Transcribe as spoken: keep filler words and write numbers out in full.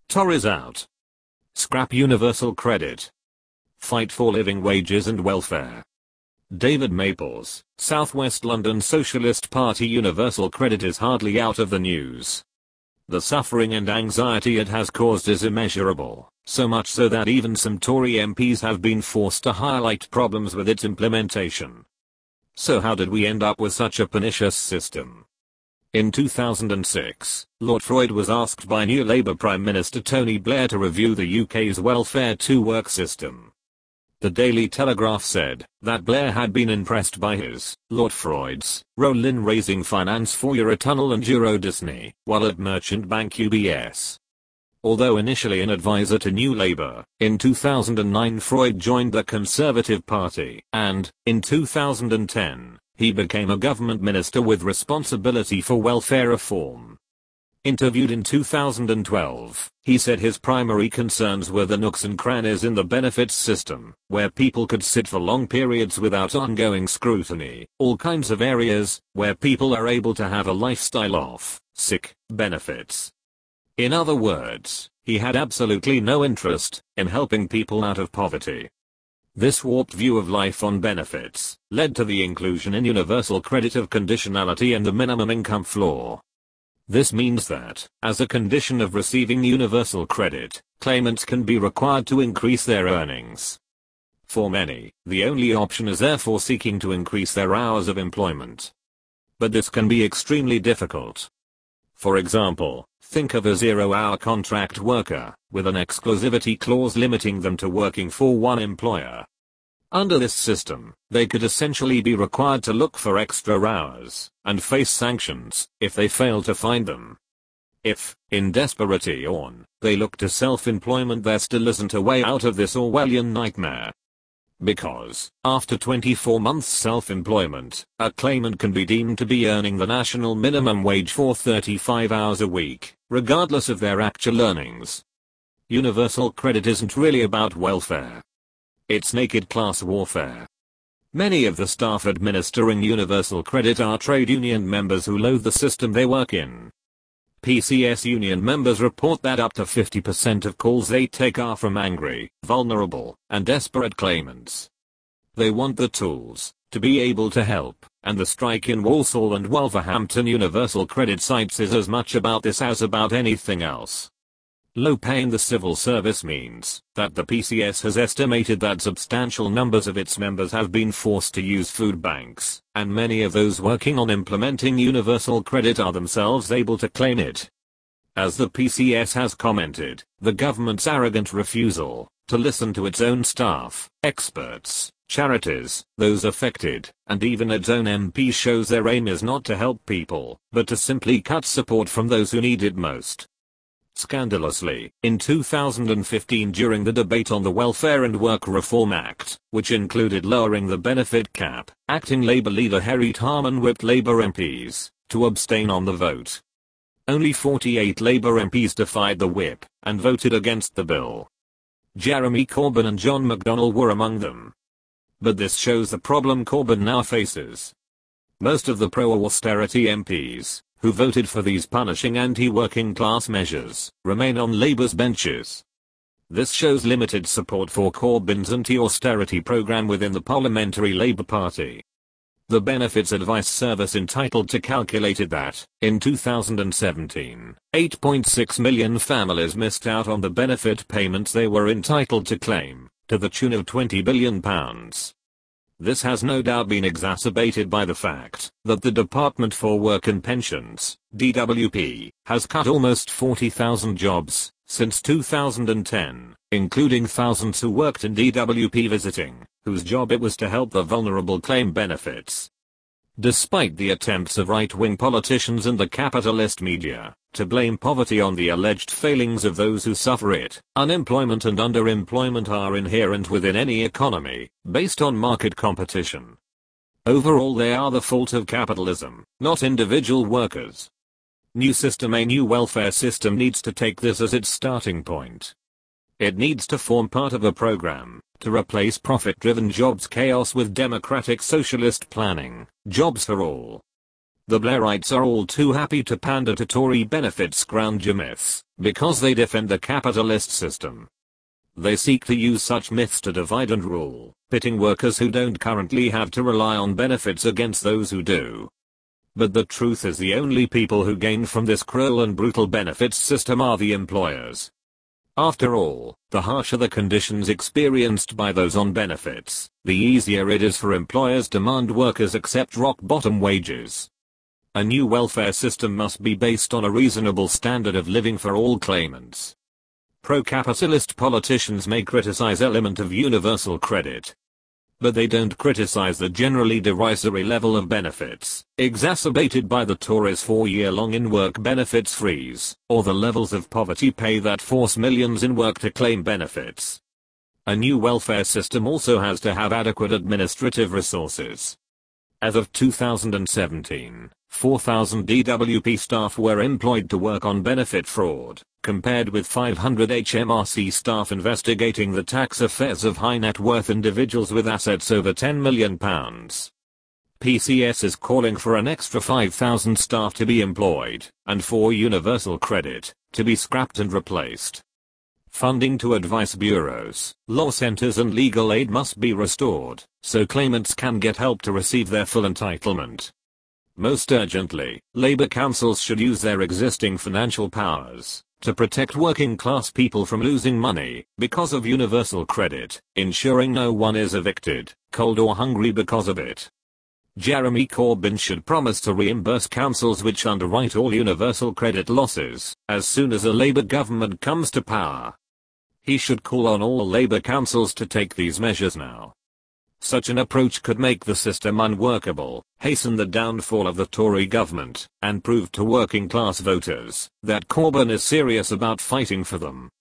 Tories out. Scrap universal credit. Fight for living wages and welfare. David Maples, South West London Socialist Party. Universal credit is hardly out of the news. The suffering and anxiety it has caused is immeasurable, so much so that even some Tory M Ps have been forced to highlight problems with its implementation. So how did we end up with such a pernicious system? In two thousand six, Lord Freud was asked by new Labour Prime Minister Tony Blair to review the U K's welfare to work system. The Daily Telegraph said that Blair had been impressed by his, Lord Freud's, role in raising finance for Eurotunnel and Euro Disney, while at merchant bank U B S. Although initially an advisor to New Labour, in two thousand nine Freud joined the Conservative Party, and, in two thousand ten, he became a government minister with responsibility for welfare reform. Interviewed in two thousand twelve, he said his primary concerns were the nooks and crannies in the benefits system, where people could sit for long periods without ongoing scrutiny, all kinds of areas, where people are able to have a lifestyle off, sick, benefits. In other words, he had absolutely no interest in helping people out of poverty. This warped view of life on benefits led to the inclusion in universal credit of conditionality and the minimum income floor. This means that, as a condition of receiving universal credit, claimants can be required to increase their earnings. For many, the only option is therefore seeking to increase their hours of employment. But this can be extremely difficult. For example, think of a zero-hour contract worker, with an exclusivity clause limiting them to working for one employer. Under this system, they could essentially be required to look for extra hours, and face sanctions, if they fail to find them. If, in desperation, they look to self-employment, there still isn't a way out of this Orwellian nightmare. Because, after twenty-four months self-employment, a claimant can be deemed to be earning the national minimum wage for thirty-five hours a week, regardless of their actual earnings. Universal credit isn't really about welfare. It's naked class warfare. Many of the staff administering universal credit are trade union members who loathe the system they work in. P C S union members report that up to fifty percent of calls they take are from angry, vulnerable, and desperate claimants. They want the tools to be able to help, and the strike in Walsall and Wolverhampton universal credit sites is as much about this as about anything else. Low pay in the civil service means that the P C S has estimated that substantial numbers of its members have been forced to use food banks, and many of those working on implementing universal credit are themselves able to claim it. As the P C S has commented, the government's arrogant refusal to listen to its own staff, experts, charities, those affected, and even its own M Ps shows their aim is not to help people, but to simply cut support from those who need it most. Scandalously, in two thousand fifteen during the debate on the Welfare and Work Reform Act, which included lowering the benefit cap, acting Labour leader Harry Harman whipped Labour M Ps to abstain on the vote. Only forty-eight Labour M Ps defied the whip and voted against the bill. Jeremy Corbyn and John McDonnell were among them. But this shows the problem Corbyn now faces. Most of the pro-austerity M Ps, who voted for these punishing anti-working class measures, remain on Labour's benches. This shows limited support for Corbyn's anti-austerity programme within the Parliamentary Labour Party. The Benefits Advice Service entitled to calculated that, in two thousand seventeen, eight point six million families missed out on the benefit payments they were entitled to claim, to the tune of twenty billion pounds. This has no doubt been exacerbated by the fact that the Department for Work and Pensions, D W P, has cut almost forty thousand jobs since two thousand ten, including thousands who worked in D W P visiting, whose job it was to help the vulnerable claim benefits. Despite the attempts of right-wing politicians and the capitalist media to blame poverty on the alleged failings of those who suffer it, unemployment and underemployment are inherent within any economy, based on market competition. Overall, they are the fault of capitalism, not individual workers. New system A new welfare system needs to take this as its starting point. It needs to form part of a program to replace profit-driven jobs chaos with democratic socialist planning, jobs for all. The Blairites are all too happy to pander to Tory benefit scrounger myths, because they defend the capitalist system. They seek to use such myths to divide and rule, pitting workers who don't currently have to rely on benefits against those who do. But the truth is, the only people who gain from this cruel and brutal benefits system are the employers. After all, the harsher the conditions experienced by those on benefits, the easier it is for employers to demand workers accept rock-bottom wages. A new welfare system must be based on a reasonable standard of living for all claimants. Pro-capitalist politicians may criticize element of universal credit, but they don't criticize the generally derisory level of benefits, exacerbated by the Tories' four-year-long in-work benefits freeze, or the levels of poverty pay that force millions in work to claim benefits. A new welfare system also has to have adequate administrative resources. As of two thousand seventeen, four thousand D W P staff were employed to work on benefit fraud, compared with five hundred H M R C staff investigating the tax affairs of high net worth individuals with assets over ten million pounds. P C S is calling for an extra five thousand staff to be employed, and for universal credit to be scrapped and replaced. Funding to advice bureaus, law centers and legal aid must be restored, so claimants can get help to receive their full entitlement. Most urgently, labor councils should use their existing financial powers to protect working class people from losing money because of universal credit, ensuring no one is evicted, cold or hungry because of it. Jeremy Corbyn should promise to reimburse councils which underwrite all universal credit losses as soon as a Labour government comes to power. He should call on all Labour councils to take these measures now. Such an approach could make the system unworkable, hasten the downfall of the Tory government, and prove to working class voters that Corbyn is serious about fighting for them.